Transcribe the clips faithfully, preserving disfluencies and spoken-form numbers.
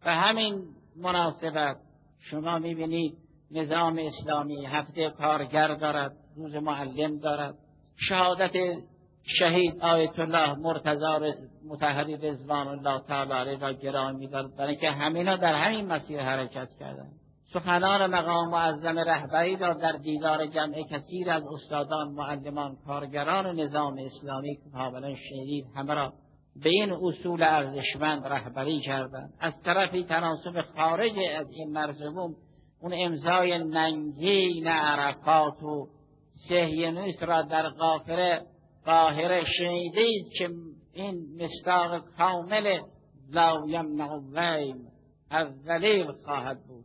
به همین مناسبت شما میبینید نظام اسلامی هفته کارگر دارد، روز معلم دارد، شهادت شهید آیت الله مرتضی مطهری رضوان الله تعالی علیه را گرامی می‌دارد، برای اینکه همینا در همین مسیر حرکت کردند. سخنان مقام معظم رهبری را در دیدار جمع کثیر از استادان، معلمان، کارگران نظام اسلامی که کاملا شنیدید همه را به این اصول ارزشمند رهبری کردند. از طرفی تناسب خارج از این مرزبون اون امضای ننگین عرفات و صهیونیست را در قاهره قاهره شنیدید که این مصداق کامل لا یمنع الویم از ذلیل خواهد بود.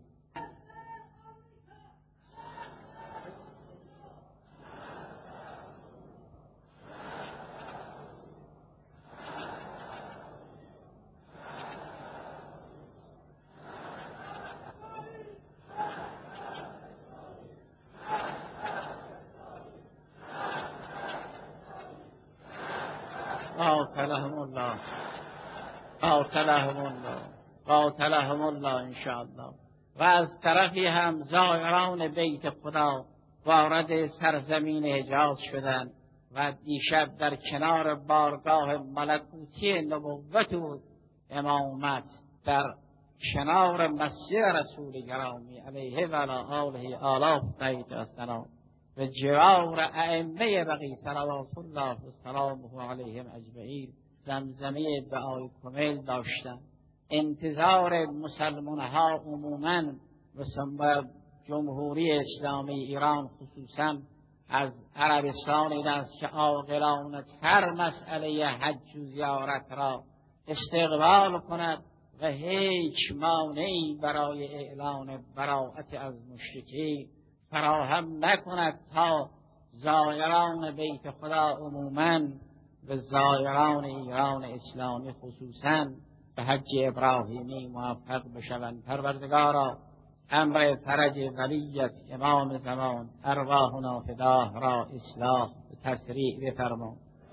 قاتلهم الله قاتلهم الله قاتلهم الله انشاءالله. و از طرفی هم زائران بیت خدا وارد سرزمین حجاز شدند و دیشب در کنار بارگاه ملکوتی نبوت و امامت در کنار مسجد رسول گرامی علیه و علی آله آلاف بیت السلام و جوار ائمه بقی صلوات الله و سلامه علیهم اجمعین زمزمه دعای کمیل داشتند. انتظار مسلمان ها عموماً و جمهوری اسلامی ایران خصوصاً از عربستان این است که عاقلانه تر مسئله حج و زیارت را استقبال کند و هیچ مانعی برای اعلان براءت از مشرکین فراهم نکند تا زائران بیت خدا عموماً و زائران ایران اسلامی خصوصاً به حج ابراهیمی موفق بشوند. پروردگارا امر فرج ولیت امام زمان ارواحنا فداه را اصلاح و تسریع بفرما.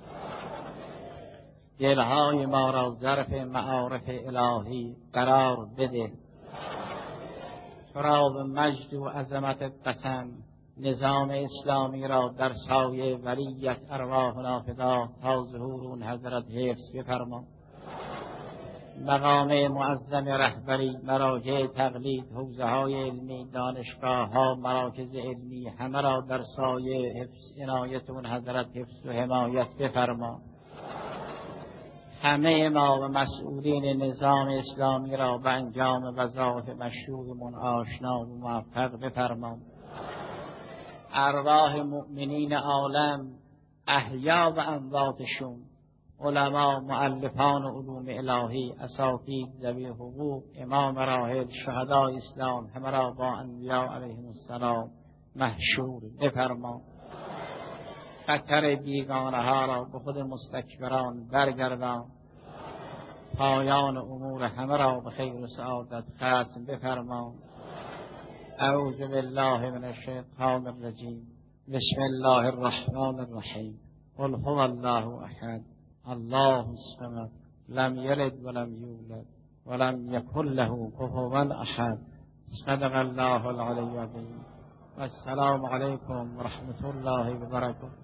دلهای ما را ظرف معارف الهی قرار بده. تو را به مجد و عظمت قسم نظام اسلامی را در سایه ولیت ارواحنا فداه تا ظهور اون حضرت حفظ بفرما. مقام معظم رهبری، مراجع تقلید، حوزه های علمی، دانشگاه ها، مراکز علمی همه را در سایه حفظ عنایت اون حضرت حفظ و حمایت بفرما. همه ما و مسئولین نظام اسلامی را به انجام وظایف مشروعمون آشنا و موفق بفرما. ارواح مؤمنین عالم احیا و امواتشون، علما، مؤلفان علوم الهی، اساتید، ذوی حقوق، امام راحل، شهدای اسلام همه را با انبیاء علیهم السلام محشور بفرما. خطر بیگانه ها را به خود مستکبران برگردان. پایان امور همه را به خیر و سعادت ختم بفرما. اعوذ بالله من الشیطان الرجیم. بسم الله الرحمن الرحیم. قل هو الله احد الله الصمد لم یلد ولم یولد ولم یکن له کفوا احد. صدق الله العلی العظیم. و السلام علیکم و رحمت الله و برکاته.